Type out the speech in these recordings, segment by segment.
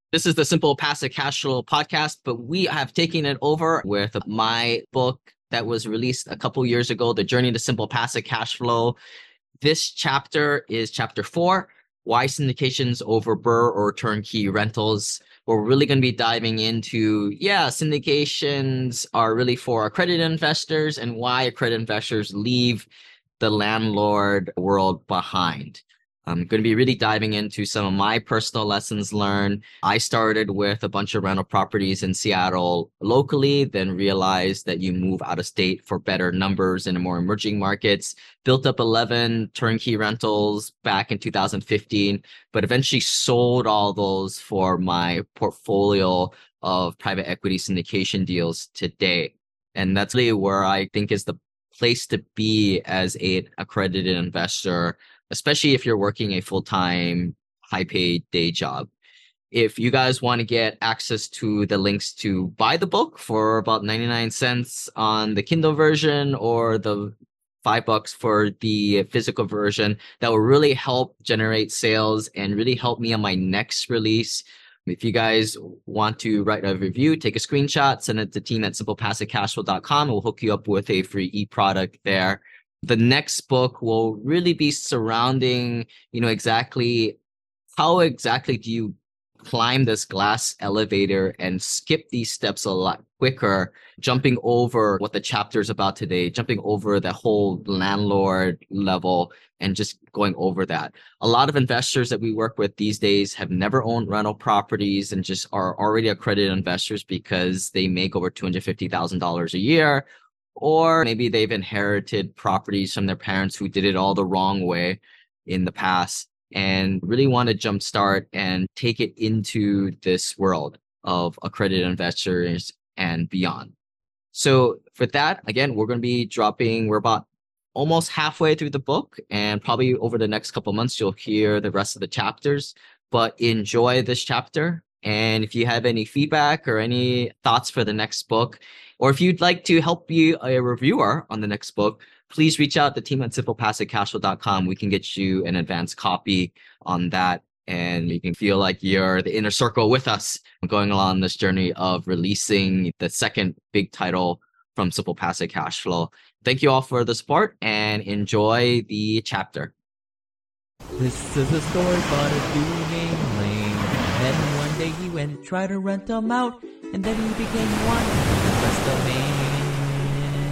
This is the Simple Passive Cash Flow podcast, but we have taken it over with my book that was released a couple years ago, The Journey to Simple Passive Cash Flow. This chapter is chapter 4, Why Syndications Over BRRRR or Turnkey Rentals. We're really going to be diving into, syndications are really for accredited investors and why accredited investors leave the landlord world behind. I'm going to be really diving into some of my personal lessons learned. I started with a bunch of rental properties in Seattle locally, then realized that you move out of state for better numbers in more emerging markets. Built up 11 turnkey rentals back in 2015, but eventually sold all those for my portfolio of private equity syndication deals today. And that's really where I think is the place to be as an accredited investor, especially if you're working a full-time, high-paid day job. If you guys want to get access to the links to buy the book for about 99 cents on the Kindle version or the $5 for the physical version, that will really help generate sales and really help me on my next release. If you guys want to write a review, take a screenshot, send it to team at simplepassivecashflow.com. We'll hook you up with a free e-product there. The next book will really be surrounding, exactly how exactly do you climb this glass elevator and skip these steps a lot quicker, jumping over what the chapter is about today, jumping over the whole landlord level and just going over that. A lot of investors that we work with these days have never owned rental properties and just are already accredited investors because they make over $250,000 a year, or maybe they've inherited properties from their parents who did it all the wrong way in the past and really want to jumpstart and take it into this world of accredited investors and beyond. So for that, again, we're going to be we're about almost halfway through the book, and probably over the next couple of months, you'll hear the rest of the chapters, but enjoy this chapter. And if you have any feedback or any thoughts for the next book, or if you'd like to help be a reviewer on the next book, please reach out to team at simplepassivecashflow.com. We can get you an advanced copy on that, and you can feel like you're the inner circle with us going along this journey of releasing the second big title from Simple Passive Cash Flow. Thank you all for the support and enjoy the chapter. This is a story about a dude named Lane. And then one day he went to try to rent them out, and then he became one of the best of man.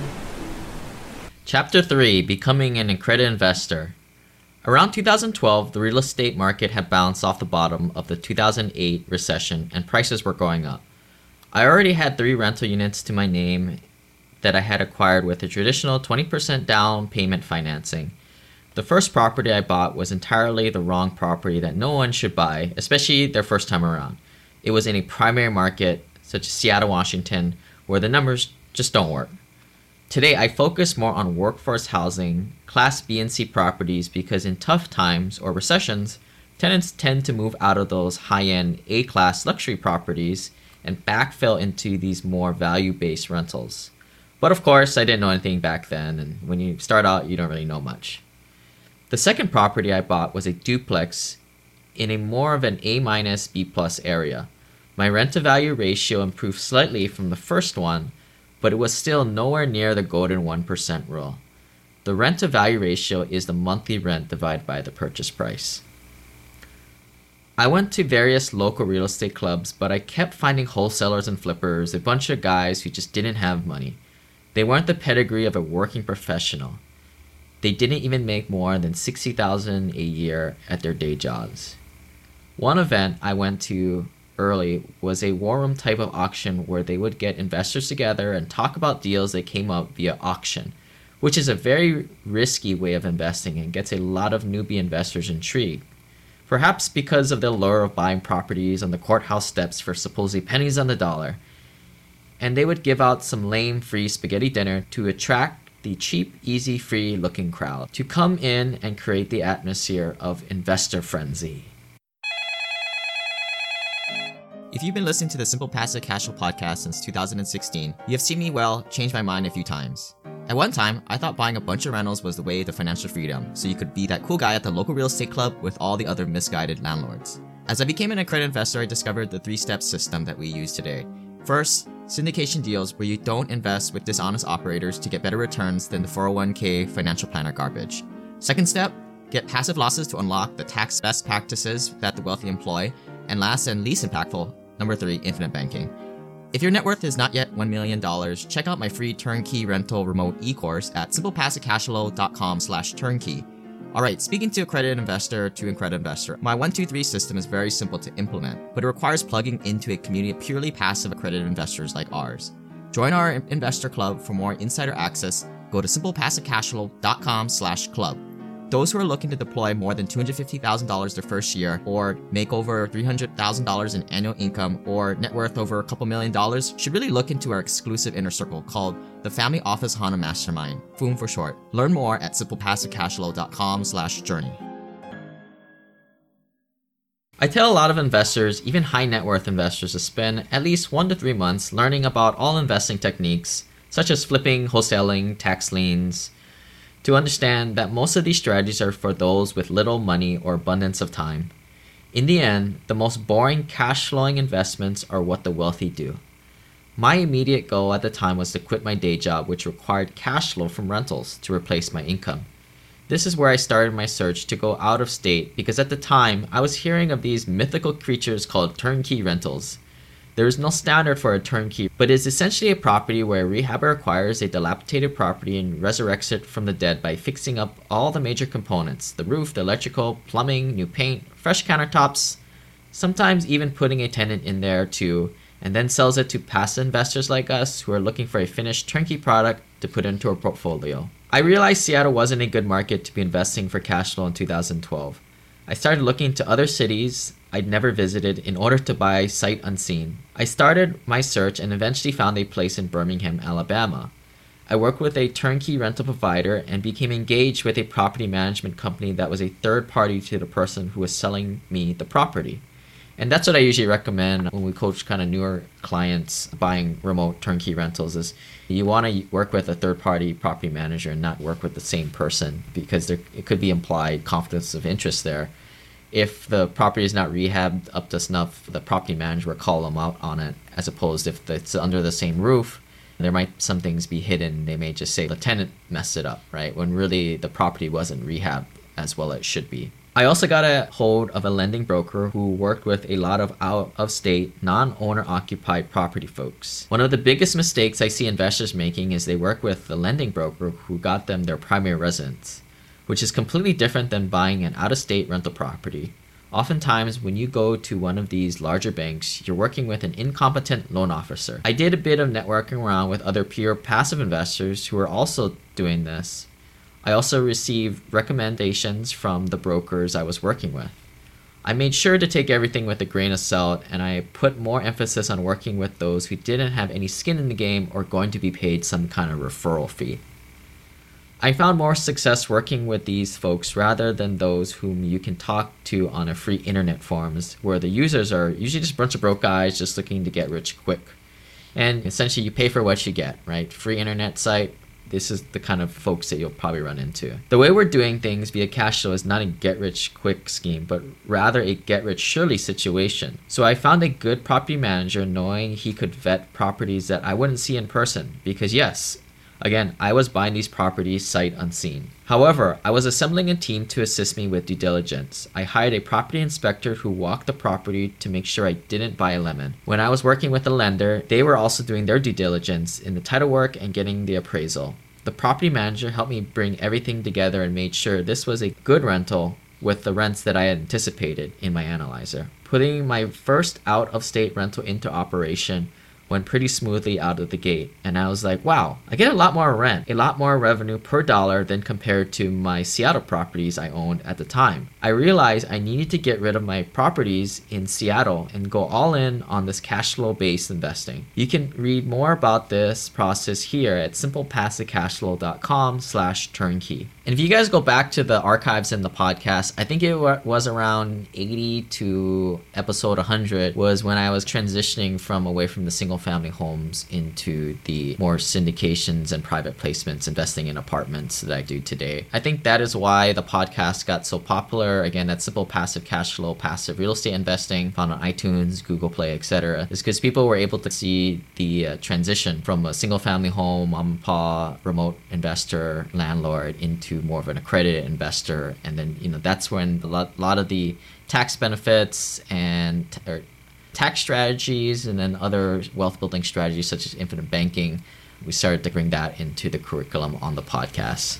Chapter 3, Becoming an Accredited Investor. Around 2012, the real estate market had bounced off the bottom of the 2008 recession and prices were going up. I already had 3 rental units to my name that I had acquired with a traditional 20% down payment financing. The first property I bought was entirely the wrong property that no one should buy, especially their first time around. It was in a primary market such as Seattle, Washington, where the numbers just don't work. Today, I focus more on workforce housing, Class B and C properties, because in tough times or recessions, tenants tend to move out of those high-end A-class luxury properties and backfill into these more value-based rentals. But of course, I didn't know anything back then, and when you start out, you don't really know much. The second property I bought was a duplex in a more of an A- B+ area. My rent-to-value ratio improved slightly from the first one, but it was still nowhere near the golden 1% rule. The rent-to-value ratio is the monthly rent divided by the purchase price. I went to various local real estate clubs, but I kept finding wholesalers and flippers, a bunch of guys who just didn't have money. They weren't the pedigree of a working professional. They didn't even make more than $60,000 a year at their day jobs. One event I went to early was a war room type of auction where they would get investors together and talk about deals that came up via auction, which is a very risky way of investing and gets a lot of newbie investors intrigued. Perhaps because of the lure of buying properties on the courthouse steps for supposedly pennies on the dollar. And they would give out some lame free spaghetti dinner to attract the cheap, easy, free looking crowd to come in and create the atmosphere of investor frenzy. If you've been listening to the Simple Passive Cash Flow podcast since 2016, you have seen me change my mind a few times. At one time, I thought buying a bunch of rentals was the way to financial freedom, so you could be that cool guy at the local real estate club with all the other misguided landlords. As I became an accredited investor, I discovered the 3-step system that we use today. First, syndication deals where you don't invest with dishonest operators to get better returns than the 401k financial planner garbage. Second step, get passive losses to unlock the tax best practices that the wealthy employ. And last and least impactful, number 3, infinite banking. If your net worth is not yet $1 million, check out my free turnkey rental remote e-course at simplepassivecashflow.com/turnkey. Alright, speaking to accredited investor to accredited investor, my 123 system is very simple to implement, but it requires plugging into a community of purely passive accredited investors like ours. Join our investor club for more insider access. Go to simplepassivecashflow.com/club. Those who are looking to deploy more than $250,000 their first year, or make over $300,000 in annual income, or net worth over a couple $1 million should really look into our exclusive inner circle called the Family Office HANA Mastermind, FOOM for short. Learn more at simplepassivecashflow.com/journey. I tell a lot of investors, even high net worth investors, to spend at least 1 to 3 months learning about all investing techniques, such as flipping, wholesaling, tax liens, to understand that most of these strategies are for those with little money or abundance of time. In the end, the most boring cash flowing investments are what the wealthy do. My immediate goal at the time was to quit my day job, which required cash flow from rentals to replace my income. This is where I started my search to go out of state because at the time I was hearing of these mythical creatures called turnkey rentals. There is no standard for a turnkey, but it is essentially a property where a rehabber acquires a dilapidated property and resurrects it from the dead by fixing up all the major components: the roof, the electrical, plumbing, new paint, fresh countertops, sometimes even putting a tenant in there too, and then sells it to passive investors like us who are looking for a finished turnkey product to put into our portfolio. I realized Seattle wasn't a good market to be investing for cash flow in 2012. I started looking to other cities I'd never visited in order to buy sight unseen. I started my search and eventually found a place in Birmingham, Alabama. I worked with a turnkey rental provider and became engaged with a property management company that was a third party to the person who was selling me the property. And that's what I usually recommend when we coach kind of newer clients buying remote turnkey rentals is you want to work with a third-party property manager and not work with the same person because it could be implied conflicts of interest there. If the property is not rehabbed up to snuff, the property manager will call them out on it, as opposed if it's under the same roof, there might some things be hidden. They may just say the tenant messed it up, right? When really the property wasn't rehabbed as well as it should be. I also got a hold of a lending broker who worked with a lot of out-of-state, non-owner occupied property folks. One of the biggest mistakes I see investors making is they work with the lending broker who got them their primary residence, which is completely different than buying an out-of-state rental property. Oftentimes, when you go to one of these larger banks, you're working with an incompetent loan officer. I did a bit of networking around with other pure passive investors who are also doing this. I also received recommendations from the brokers I was working with. I made sure to take everything with a grain of salt, and I put more emphasis on working with those who didn't have any skin in the game or going to be paid some kind of referral fee. I found more success working with these folks rather than those whom you can talk to on a free internet forums, where the users are usually just a bunch of broke guys just looking to get rich quick. And essentially you pay for what you get, right? Free internet site. This is the kind of folks that you'll probably run into. The way we're doing things via cash flow is not a get-rich-quick scheme, but rather a get-rich-surely situation. So I found a good property manager knowing he could vet properties that I wouldn't see in person. Because yes, again, I was buying these properties sight unseen. However, I was assembling a team to assist me with due diligence. I hired a property inspector who walked the property to make sure I didn't buy a lemon. When I was working with the lender, they were also doing their due diligence in the title work and getting the appraisal. The property manager helped me bring everything together and made sure this was a good rental with the rents that I had anticipated in my analyzer. Putting my first out-of-state rental into operation went pretty smoothly out of the gate, and I was like, wow, I get a lot more rent, a lot more revenue per dollar than compared to my Seattle properties I owned at the time. I realized I needed to get rid of my properties in Seattle and go all in on this cash flow based investing. You can read more about this process here at simplepassivecashflow.com/turnkey. And if you guys go back to the archives in the podcast, I think it was around 80 to episode 100 was when I was transitioning from away from the single family homes into the more syndications and private placements, investing in apartments that I do today. I think that is why the podcast got so popular. Again, that simple passive cash flow, passive real estate investing found on iTunes, Google Play, etc. is because people were able to see the transition from a single family home, mom and pop, remote investor, landlord into more of an accredited investor. And then, that's when a lot of the tax benefits and tax strategies and then other wealth building strategies such as infinite banking, we started to bring that into the curriculum on the podcast.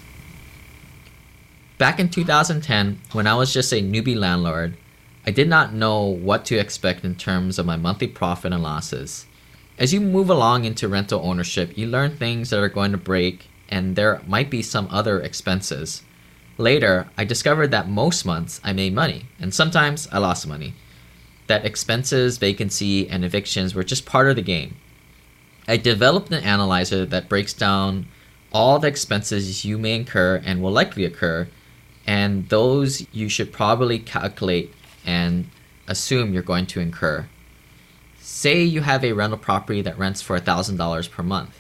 Back in 2010, when I was just a newbie landlord, I did not know what to expect in terms of my monthly profit and losses. As you move along into rental ownership, you learn things that are going to break, and there might be some other expenses. Later, I discovered that most months I made money, and sometimes I lost money. That expenses, vacancy, and evictions were just part of the game. I developed an analyzer that breaks down all the expenses you may incur and will likely occur, and those you should probably calculate and assume you're going to incur. Say you have a rental property that rents for $1,000 per month.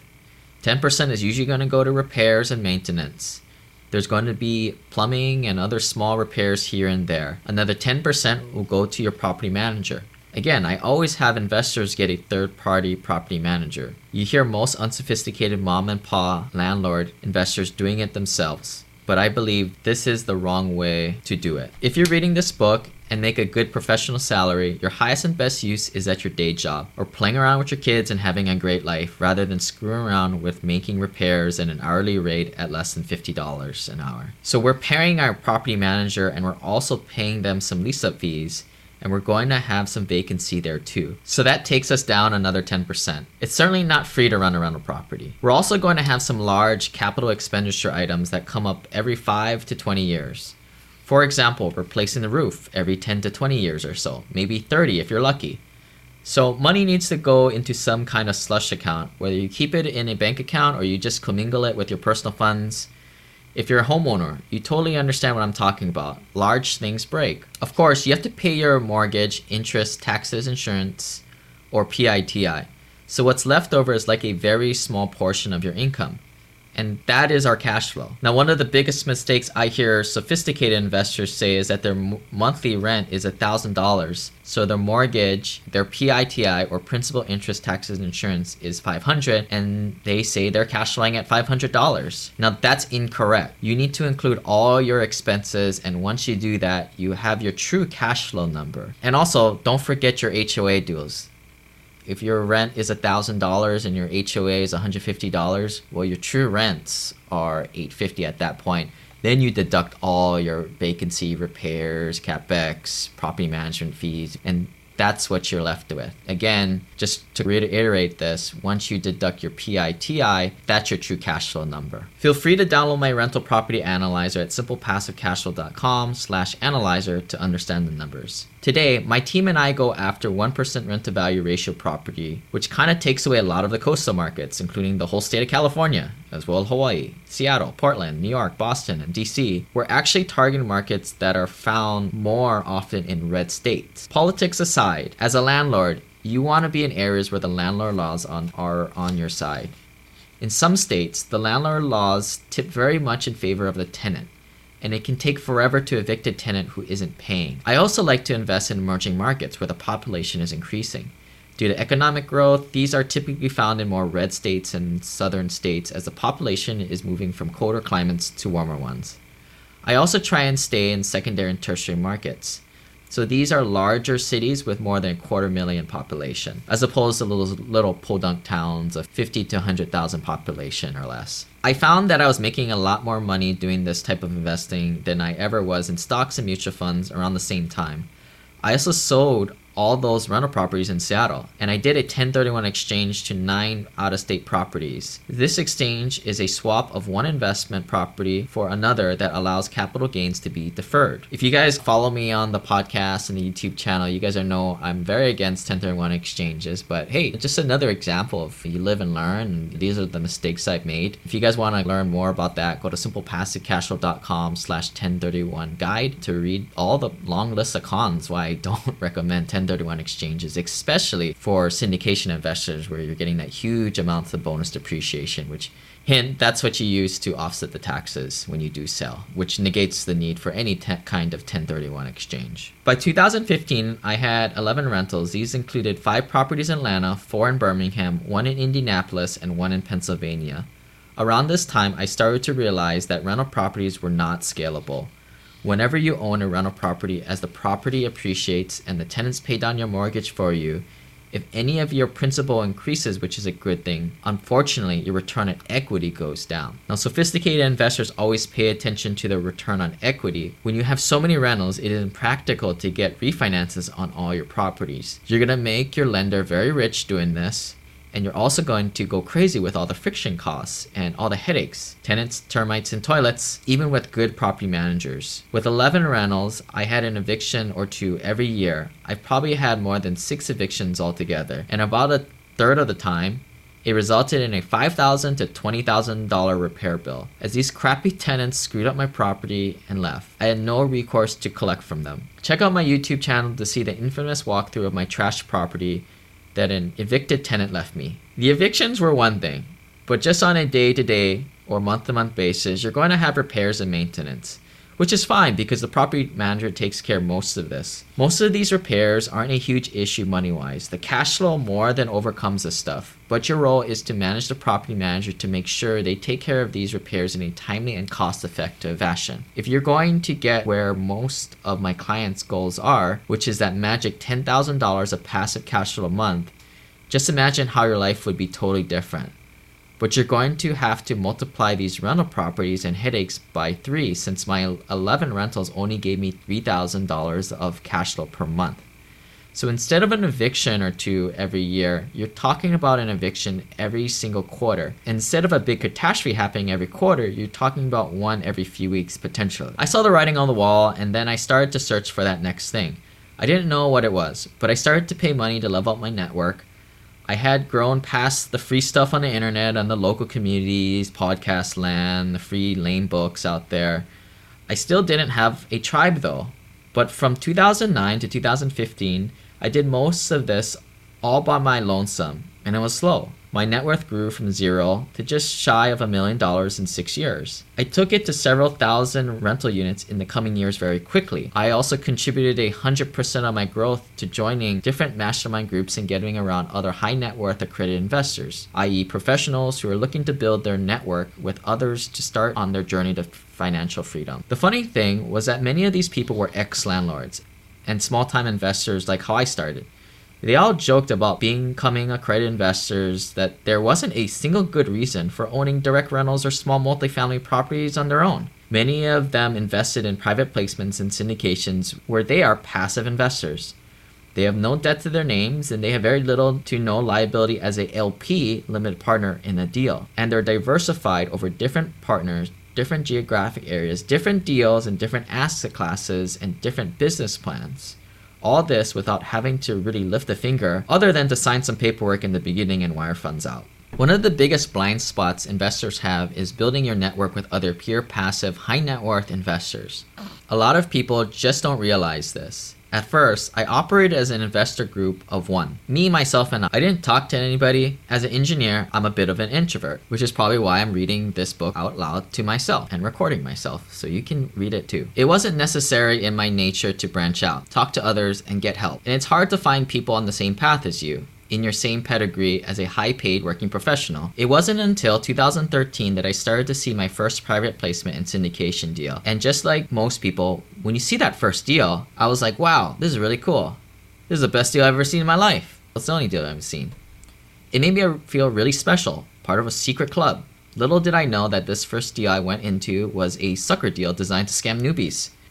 10% is usually going to go to repairs and maintenance. There's going to be plumbing and other small repairs here and there. Another 10% will go to your property manager. Again, I always have investors get a third-party property manager. You hear most unsophisticated mom and pop landlord investors doing it themselves, but I believe this is the wrong way to do it. If you're reading this book and make a good professional salary, your highest and best use is at your day job or playing around with your kids and having a great life rather than screwing around with making repairs at an hourly rate at less than $50 an hour. So we're paying our property manager and we're also paying them some lease-up fees, and we're going to have some vacancy there too. So that takes us down another 10%. It's certainly not free to run a rental property. We're also going to have some large capital expenditure items that come up every 5 to 20 years. For example, replacing the roof every 10 to 20 years or so, maybe 30 if you're lucky. So money needs to go into some kind of slush account, whether you keep it in a bank account or you just commingle it with your personal funds. If you're a homeowner, you totally understand what I'm talking about. Large things break. Of course, you have to pay your mortgage, interest, taxes, insurance, or PITI. So what's left over is like a very small portion of your income. And that is our cash flow. Now, one of the biggest mistakes I hear sophisticated investors say is that their monthly rent is $1,000. So their mortgage, their PITI or principal, interest, taxes, and insurance is $500, and they say they're cash flowing at $500. Now, that's incorrect. You need to include all your expenses, and once you do that, you have your true cash flow number. And also, don't forget your HOA dues. If your rent is $1,000 and your HOA is $150, well, your true rents are $850 at that point. Then you deduct all your vacancy, repairs, CapEx, property management fees, and that's what you're left with. Again, just to reiterate this, once you deduct your PITI, that's your true cash flow number. Feel free to download my rental property analyzer at simplepassivecashflow.com/analyzer to understand the numbers. Today, my team and I go after 1% rent to value ratio property, which kind of takes away a lot of the coastal markets, including the whole state of California, as well as Hawaii, Seattle, Portland, New York, Boston, and DC. We're actually targeting markets that are found more often in red states. Politics aside, as a landlord, you want to be in areas where the landlord laws are on your side. In some states, the landlord laws tip very much in favor of the tenant, and it can take forever to evict a tenant who isn't paying. I also like to invest in emerging markets where the population is increasing. Due to economic growth, these are typically found in more red states and southern states as the population is moving from colder climates to warmer ones. I also try and stay in secondary and tertiary markets. So these are larger cities with more than 250,000 population, as opposed to little podunk towns of 50 to 100,000 population or less. I found that I was making a lot more money doing this type of investing than I ever was in stocks and mutual funds around the same time. I also sold all those rental properties in Seattle, and I did a 1031 exchange to 9 out-of-state properties. This exchange is a swap of one investment property for another that allows capital gains to be deferred. If you guys follow me on the podcast and the YouTube channel, you guys know I'm very against 1031 exchanges, but hey, just another example of you live and learn, and these are the mistakes I've made. If you guys want to learn more about that, go to simplepassivecashflow.com/1031 guide to read all the long list of cons why I don't recommend 1031 exchanges, especially for syndication investors where you're getting that huge amounts of bonus depreciation, which hint, that's what you use to offset the taxes when you do sell, which negates the need for any kind of 1031 exchange. By 2015, I had 11 rentals. These included 5 properties in Atlanta, 4 in Birmingham, 1 in Indianapolis, and 1 in Pennsylvania. Around this time, I started to realize that rental properties were not scalable. Whenever you own a rental property, as the property appreciates and the tenants pay down your mortgage for you, if any of your principal increases, which is a good thing, unfortunately, your return on equity goes down. Now, sophisticated investors always pay attention to the return on equity. When you have so many rentals, it is impractical to get refinances on all your properties. You're going to make your lender very rich doing this, and you're also going to go crazy with all the friction costs and all the headaches, tenants, termites, and toilets, even with good property managers. With 11 rentals, I had an eviction or 2 every year. I've probably had more than 6 evictions altogether, and about a third of the time, it resulted in a $5,000 to $20,000 repair bill, as these crappy tenants screwed up my property and left. I had no recourse to collect from them. Check out my YouTube channel to see the infamous walkthrough of my trash property that an evicted tenant left me. The evictions were one thing, but just on a day-to-day or month-to-month basis, you're going to have repairs and maintenance, which is fine because the property manager takes care of most of this. Most of these repairs aren't a huge issue money-wise. The cash flow more than overcomes this stuff, but your role is to manage the property manager to make sure they take care of these repairs in a timely and cost-effective fashion. If you're going to get where most of my clients' goals are, which is that magic $10,000 of passive cash flow a month, just imagine how your life would be totally different. But you're going to have to multiply these rental properties and headaches by 3, since my 11 rentals only gave me $3,000 of cash flow per month. So instead of an eviction or 2 every year, you're talking about an eviction every single quarter. Instead of a big catastrophe happening every quarter, you're talking about 1 every few weeks potentially. I saw the writing on the wall, and then I started to search for that next thing. I didn't know what it was, but I started to pay money to level up my network. I had grown past the free stuff on the internet and the local communities, podcast land, the free lane books out there. I still didn't have a tribe though. But from 2009 to 2015, I did most of this all by my lonesome, and it was slow. My net worth grew from 0 to just shy of $1 million in 6 years. I took it to several thousand rental units in the coming years very quickly. I also contributed 100% of my growth to joining different mastermind groups and getting around other high net worth accredited investors, i.e. professionals who are looking to build their network with others to start on their journey to financial freedom. The funny thing was that many of these people were ex-landlords and small-time investors like how I started. They all joked about becoming accredited investors, that there wasn't a single good reason for owning direct rentals or small multifamily properties on their own. Many of them invested in private placements and syndications where they are passive investors. They have no debt to their names, and they have very little to no liability as a LP, limited partner, in a deal. And they're diversified over different partners, different geographic areas, different deals, and different asset classes, and different business plans. All this without having to really lift a finger other than to sign some paperwork in the beginning and wire funds out. One of the biggest blind spots investors have is building your network with other pure passive high net worth investors. A lot of people just don't realize this. At first, I operated as an investor group of 1. Me, myself, and I didn't talk to anybody. As an engineer, I'm a bit of an introvert, which is probably why I'm reading this book out loud to myself and recording myself, so you can read it too. It wasn't necessary in my nature to branch out, talk to others, and get help. And it's hard to find people on the same path as you, in your same pedigree as a high-paid working professional. It wasn't until 2013 that I started to see my first private placement and syndication deal. And just like most people, when you see that first deal, I was like, wow, this is really cool. This is the best deal I've ever seen in my life. It's the only deal I've seen. It made me feel really special, part of a secret club. Little did I know that this first deal I went into was a sucker deal designed to scam newbies.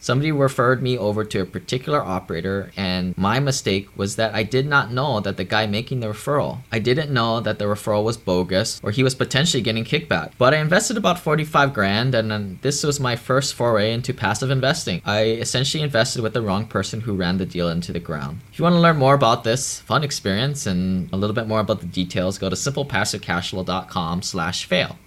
Somebody referred me over to a particular operator, and my mistake was that I did not know that the guy making the referral, I didn't know that the referral was bogus or he was potentially getting kickback. But I invested about 45 grand, and then this was my first foray into passive investing. I essentially invested with the wrong person who ran the deal into the ground. If you want to learn more about this fun experience and a little bit more about the details, go to simplepassivecashflow.com/fail.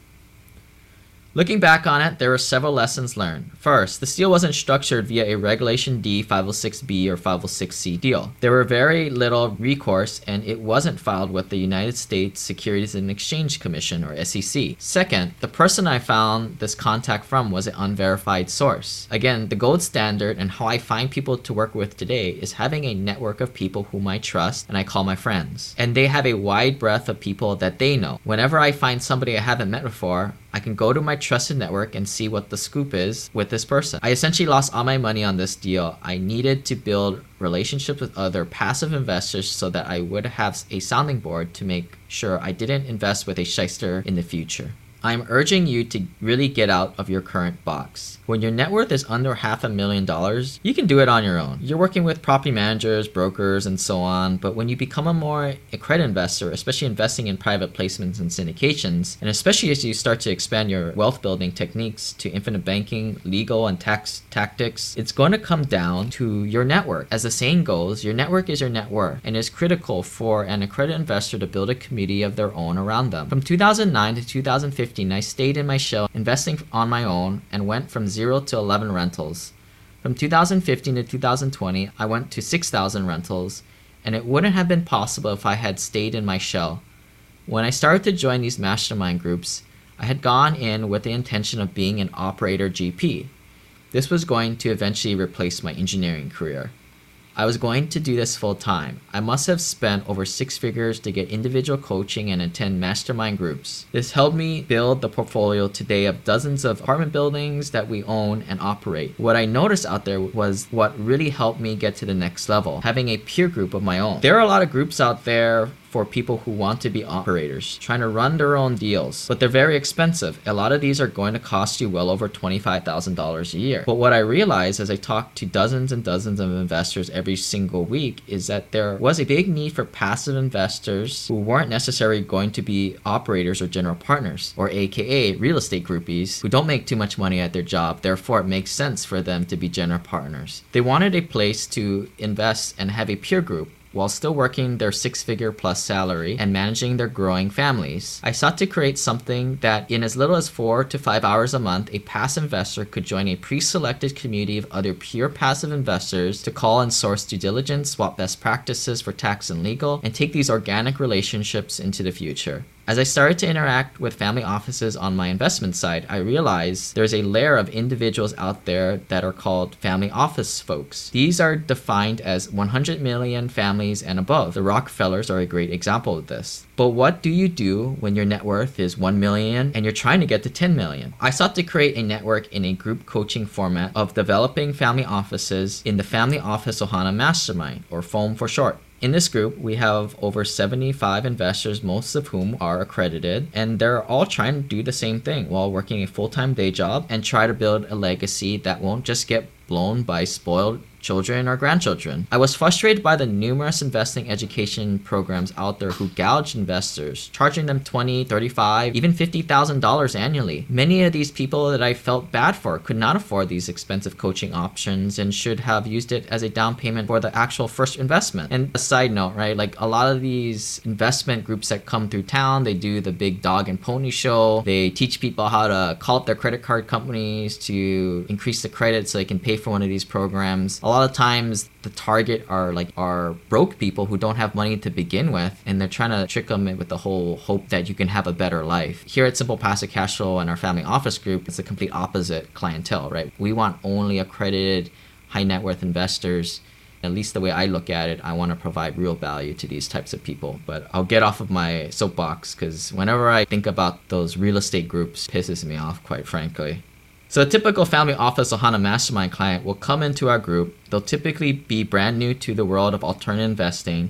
Looking back on it, there were several lessons learned. First, this deal wasn't structured via a Regulation D 506B or 506C deal. There were very little recourse, and it wasn't filed with the United States Securities and Exchange Commission or SEC. Second, the person I found this contact from was an unverified source. Again, the gold standard and how I find people to work with today is having a network of people whom I trust and I call my friends. And they have a wide breadth of people that they know. Whenever I find somebody I haven't met before, I can go to my trusted network and see what the scoop is with this person. I essentially lost all my money on this deal. I needed to build relationships with other passive investors so that I would have a sounding board to make sure I didn't invest with a shyster in the future. I'm urging you to really get out of your current box. When your net worth is under $500,000, you can do it on your own. You're working with property managers, brokers, and so on, but when you become a credit investor, especially investing in private placements and syndications, and especially as you start to expand your wealth building techniques to infinite banking, legal, and tax tactics, it's going to come down to your network. As the saying goes, your network is your net worth, and it's critical for an accredited investor to build a community of their own around them. From 2009 to 2015, I stayed in my shell, investing on my own, and went from 0 to 11 rentals. From 2015 to 2020, I went to 6,000 rentals, and it wouldn't have been possible if I had stayed in my shell. When I started to join these mastermind groups, I had gone in with the intention of being an operator GP. This was going to eventually replace my engineering career. I was going to do this full time. I must have spent over 6 figures to get individual coaching and attend mastermind groups. This helped me build the portfolio today of dozens of apartment buildings that we own and operate. What I noticed out there was what really helped me get to the next level, having a peer group of my own. There are a lot of groups out there for people who want to be operators, trying to run their own deals, but they're very expensive. A lot of these are going to cost you well over $25,000 a year. But what I realized as I talked to dozens and dozens of investors every single week is that there was a big need for passive investors who weren't necessarily going to be operators or general partners, or AKA real estate groupies who don't make too much money at their job, therefore it makes sense for them to be general partners. They wanted a place to invest and have a peer group while still working their 6-figure plus salary and managing their growing families. I sought to create something that in as little as 4 to 5 hours a month, a passive investor could join a pre-selected community of other pure passive investors to call and source due diligence, swap best practices for tax and legal, and take these organic relationships into the future. As I started to interact with family offices on my investment side, I realized there's a layer of individuals out there that are called family office folks. These are defined as 100 million families and above. The Rockefellers are a great example of this. But what do you do when your net worth is 1 million and you're trying to get to 10 million? I sought to create a network in a group coaching format of developing family offices in the Family Office Ohana Mastermind, or FOAM for short. In this group, we have over 75 investors, most of whom are accredited, and they're all trying to do the same thing while working a full-time day job and try to build a legacy that won't just get blown by spoiled children or grandchildren. I was frustrated by the numerous investing education programs out there who gouge investors, charging them $20,000, $35,000, even $50,000 annually. Many of these people that I felt bad for could not afford these expensive coaching options and should have used it as a down payment for the actual first investment. And a side note, right, like a lot of these investment groups that come through town, they do the big dog and pony show. They teach people how to call up their credit card companies to increase the credit so they can pay for one of these programs. A lot of times the target are broke people who don't have money to begin with, and they're trying to trick them with the whole hope that you can have a better life. Here at Simple Passive Cashflow and our family office group, it's the complete opposite clientele, right? We want only accredited high net worth investors. At least the way I look at it, I want to provide real value to these types of people. But I'll get off of my soapbox because whenever I think about those real estate groups, it pisses me off, quite frankly. So a typical Family Office Ohana Mastermind client will come into our group. They'll typically be brand new to the world of alternative investing. They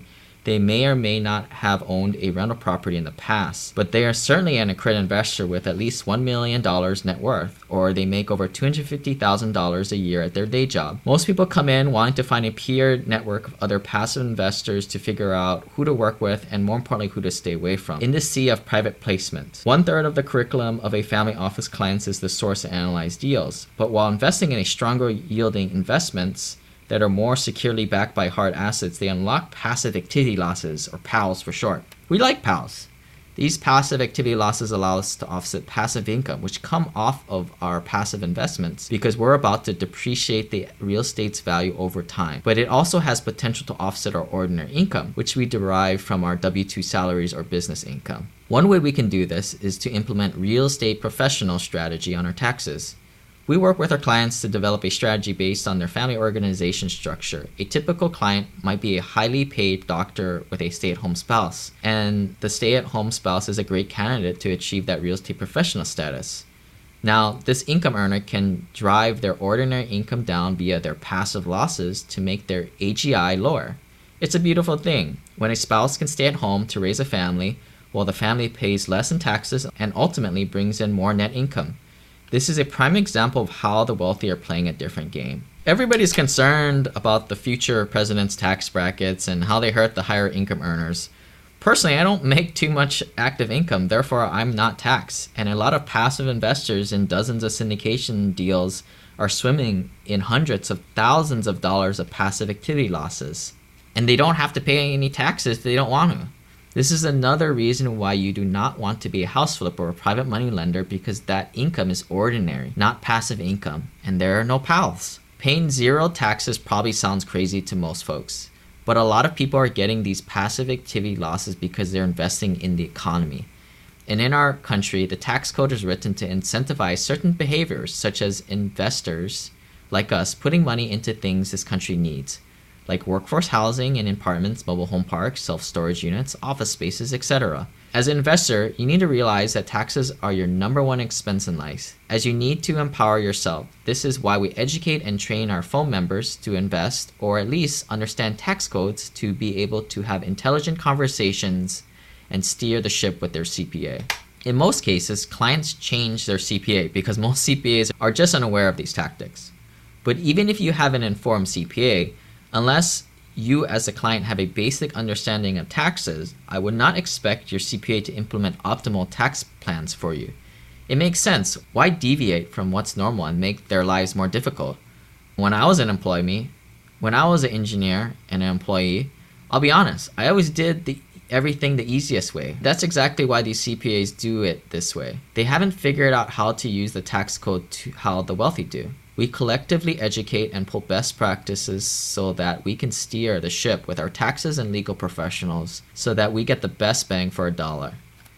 They may or may not have owned a rental property in the past, but they are certainly an accredited investor with at least $1 million net worth, or they make over $250,000 a year at their day job. Most people come in wanting to find a peer network of other passive investors to figure out who to work with and, more importantly, who to stay away from. In the sea of private placement, 1/3 of the curriculum of a family office client is the source to analyze deals. But while investing in a stronger yielding investments that are more securely backed by hard assets, they unlock passive activity losses, or PALs for short. We like PALs. These passive activity losses allow us to offset passive income, which come off of our passive investments because we're about to depreciate the real estate's value over time. But it also has potential to offset our ordinary income, which we derive from our W-2 salaries or business income. One way we can do this is to implement real estate professional strategy on our taxes. We work with our clients to develop a strategy based on their family organization structure. A typical client might be a highly paid doctor with a stay-at-home spouse, and the stay-at-home spouse is a great candidate to achieve that real estate professional status. Now, this income earner can drive their ordinary income down via their passive losses to make their AGI lower. It's a beautiful thing when a spouse can stay at home to raise a family while the family pays less in taxes and ultimately brings in more net income. This is a prime example of how the wealthy are playing a different game. Everybody's concerned about the future president's tax brackets and how they hurt the higher income earners. Personally, I don't make too much active income, therefore I'm not taxed. And a lot of passive investors in dozens of syndication deals are swimming in hundreds of thousands of dollars of passive activity losses. And they don't have to pay any taxes if they don't want to. This is another reason why you do not want to be a house flipper or a private money lender, because that income is ordinary, not passive income, and there are no PALs. Paying zero taxes probably sounds crazy to most folks, but a lot of people are getting these passive activity losses because they're investing in the economy. And in our country, the tax code is written to incentivize certain behaviors, such as investors like us putting money into things this country needs, like workforce housing and apartments, mobile home parks, self-storage units, office spaces, etc. As an investor, you need to realize that taxes are your number one expense in life, as you need to empower yourself. This is why we educate and train our phone members to invest, or at least understand tax codes to be able to have intelligent conversations and steer the ship with their CPA. In most cases, clients change their CPA because most CPAs are just unaware of these tactics. But even if you have an informed CPA, unless you as a client have a basic understanding of taxes, I would not expect your CPA to implement optimal tax plans for you. It makes sense. Why deviate from what's normal and make their lives more difficult? When I was an employee, when I was an engineer and an employee, I'll be honest, I always did everything the easiest way. That's exactly why these CPAs do it this way. They haven't figured out how to use the tax code to how the wealthy do. We collectively educate and pull best practices so that we can steer the ship with our taxes and legal professionals so that we get the best bang for a dollar.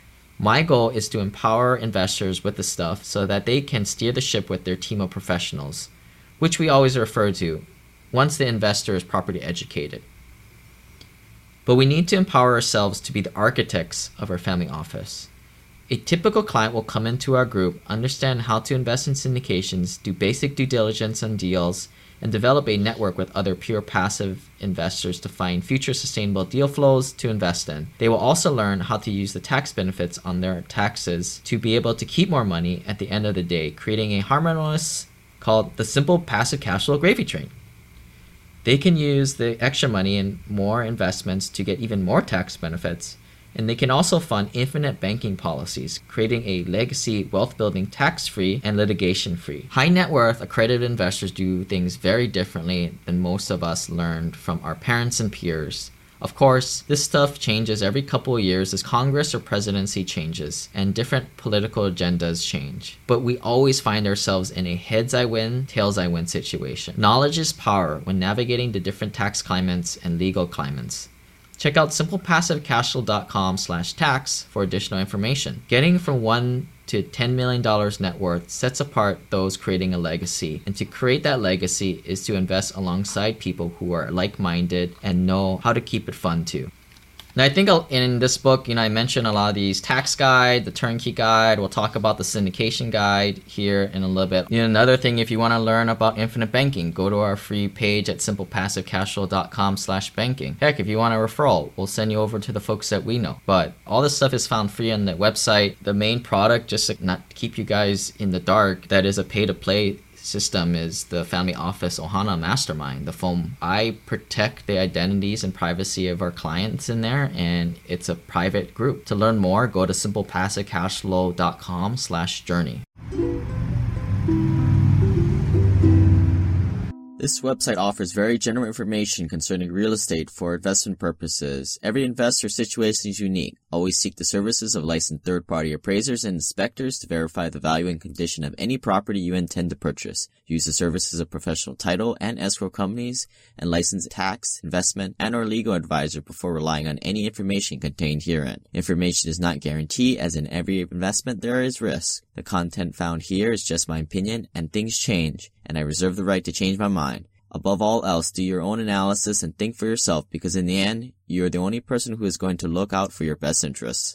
My goal is to empower investors with the stuff so that they can steer the ship with their team of professionals, which we always refer to once the investor is properly educated. But we need to empower ourselves to be the architects of our family office. A typical client will come into our group, understand how to invest in syndications, do basic due diligence on deals, and develop a network with other pure passive investors to find future sustainable deal flows to invest in. They will also learn how to use the tax benefits on their taxes to be able to keep more money at the end of the day, creating a harmonious called the simple passive cash flow gravy train. They can use the extra money in more investments to get even more tax benefits. And they can also fund infinite banking policies, creating a legacy wealth building tax-free and litigation-free. High net worth accredited investors do things very differently than most of us learned from our parents and peers. Of course, this stuff changes every couple of years as Congress or presidency changes and different political agendas change. But we always find ourselves in a heads I win, tails I win situation. Knowledge is power when navigating the different tax climates and legal climates. Check out simplepassivecashflow.com/tax for additional information. Getting from $1 to $10 million net worth sets apart those creating a legacy. And to create that legacy is to invest alongside people who are like-minded and know how to keep it fun too. Now, I think in this book, I mentioned a lot of these tax guide, the turnkey guide. We'll talk about the syndication guide here in a little bit. Another thing, if you want to learn about infinite banking, go to our free page at simplepassivecashflow.com/banking. Heck, if you want a referral, we'll send you over to the folks that we know. But all this stuff is found free on the website. The main product, just to not keep you guys in the dark, that is a pay-to-play system, is the Family Office Ohana Mastermind, the foam. I protect the identities and privacy of our clients in there, and it's a private group. To learn more, go to simplepassivecashflow.com/journey. This website offers very general information concerning real estate for investment purposes. Every investor situation is unique. Always seek the services of licensed third-party appraisers and inspectors to verify the value and condition of any property you intend to purchase. Use the services of professional title and escrow companies and licensed tax, investment, and or legal advisor before relying on any information contained herein. Information is not guaranteed, as in every investment there is risk. The content found here is just my opinion, and things change, and I reserve the right to change my mind. Above all else, do your own analysis and think for yourself, because in the end, you are the only person who is going to look out for your best interests.